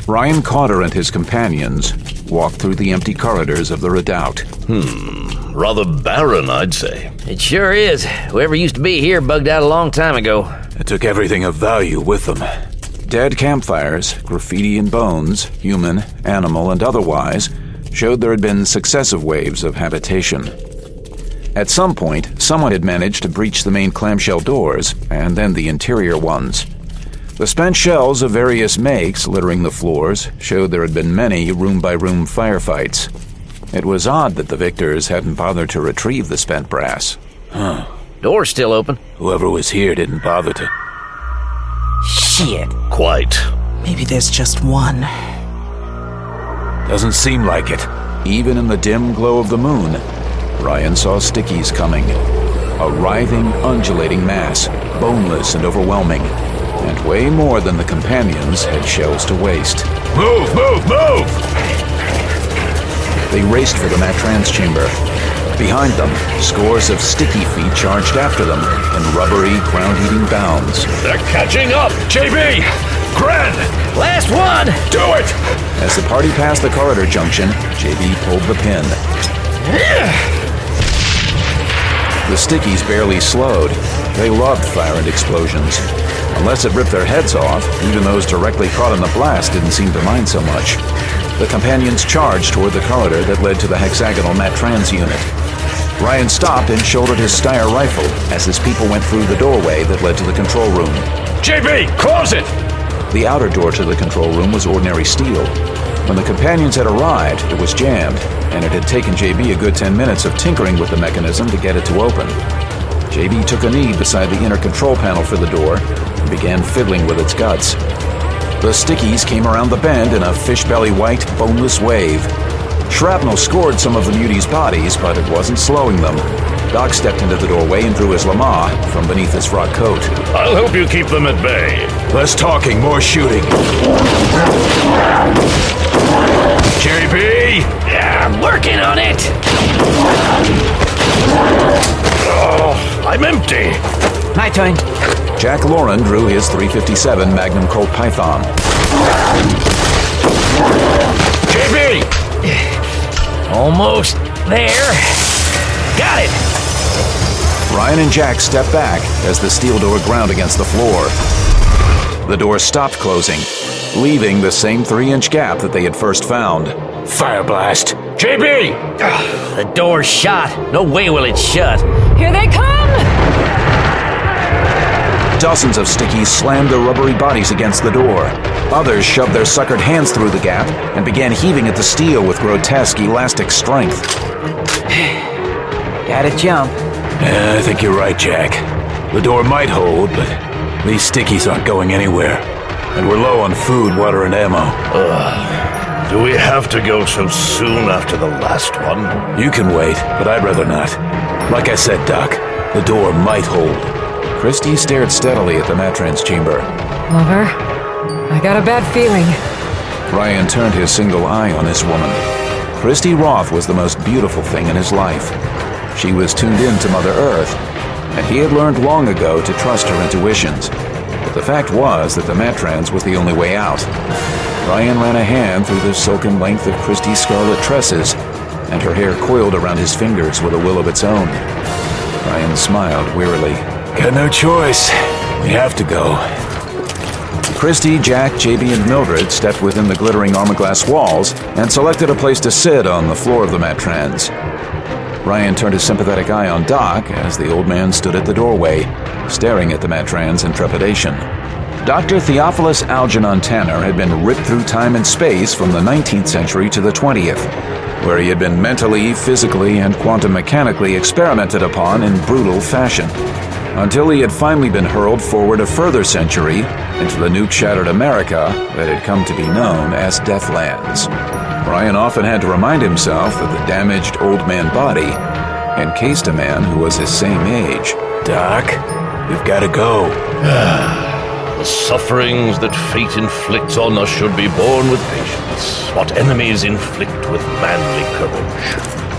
Ryan Carter and his companions walked through the empty corridors of the redoubt. Rather barren, I'd say. It sure is. Whoever used to be here bugged out a long time ago. It took everything of value with them. Dead campfires, graffiti and bones, human, animal, and otherwise, showed there had been successive waves of habitation. At some point, someone had managed to breach the main clamshell doors, and then the interior ones. The spent shells of various makes littering the floors showed there had been many room-by-room firefights. It was odd that the victors hadn't bothered to retrieve the spent brass. Door's still open. Whoever was here didn't bother to... Shit. Quite. Maybe there's just one. Doesn't seem like it. Even in the dim glow of the moon, Ryan saw stickies coming. A writhing, undulating mass, boneless and overwhelming, and way more than the companions had shells to waste. Move, move, move! They raced for the Matrans chamber. Behind them, scores of sticky feet charged after them in rubbery, ground-eating bounds. They're catching up! JB! Gren! Last one! Do it! As the party passed the corridor junction, JB pulled the pin. The stickies barely slowed. They loved fire and explosions. Unless it ripped their heads off, even those directly caught in the blast didn't seem to mind so much. The companions charged toward the corridor that led to the hexagonal Matrans unit. Ryan stopped and shouldered his Steyr rifle as his people went through the doorway that led to the control room. JB, close it! The outer door to the control room was ordinary steel. When the companions had arrived, it was jammed, and it had taken JB a good 10 minutes of tinkering with the mechanism to get it to open. JB took a knee beside the inner control panel for the door and began fiddling with its guts. The stickies came around the bend in a fish-belly-white, boneless wave. Shrapnel scored some of the muties' bodies, but it wasn't slowing them. Doc stepped into the doorway and drew his lama from beneath his frock coat. I'll help you keep them at bay. Less talking, more shooting. JB! Yeah, I'm working on it! Oh, I'm empty. My turn. Jack Lauren drew his .357 Magnum Colt Python. JB! Almost there. Got it! Ryan and Jack stepped back as the steel door ground against the floor. The door stopped closing, leaving the same 3-inch gap that they had first found. Fire blast! JB! The door's shot. No way will it shut. Here they come! Dozens of stickies slammed their rubbery bodies against the door. Others shoved their suckered hands through the gap and began heaving at the steel with grotesque elastic strength. Gotta jump. I think you're right, Jack. The door might hold, but these stickies aren't going anywhere. And we're low on food, water, and ammo. Do we have to go so soon after the last one? You can wait, but I'd rather not. Like I said, Doc, the door might hold. Christie stared steadily at the Matrans chamber. Lover, I got a bad feeling. Ryan turned his single eye on this woman. Christie Roth was the most beautiful thing in his life. She was tuned in to Mother Earth, and he had learned long ago to trust her intuitions. But the fact was that the Matrans was the only way out. Ryan ran a hand through the silken length of Christie's scarlet tresses, and her hair coiled around his fingers with a will of its own. Ryan smiled wearily. Got no choice. We have to go. Christie, Jack, JB, and Mildred stepped within the glittering armor-glass walls and selected a place to sit on the floor of the Matrans. Ryan turned his sympathetic eye on Doc as the old man stood at the doorway, staring at the Matrans in trepidation. Dr. Theophilus Algernon Tanner had been ripped through time and space from the 19th century to the 20th, where he had been mentally, physically, and quantum mechanically experimented upon in brutal fashion, until he had finally been hurled forward a further century into the nuke-shattered America that had come to be known as Deathlands. Ryan often had to remind himself that the damaged old man body encased a man who was his same age. Doc, we've got to go. The sufferings that fate inflicts on us should be borne with patience. What enemies inflict with manly courage.